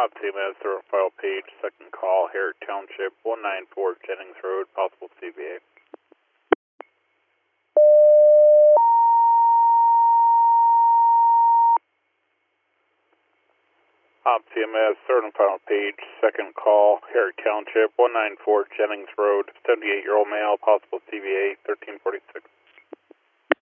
TMS, third file page, second call, Herrick Township, 194 Jennings Road, possible CVA. TMS, third and final page, second call, Herrick Township, 194 Jennings Road, 78-year-old male, possible CVA, 1346.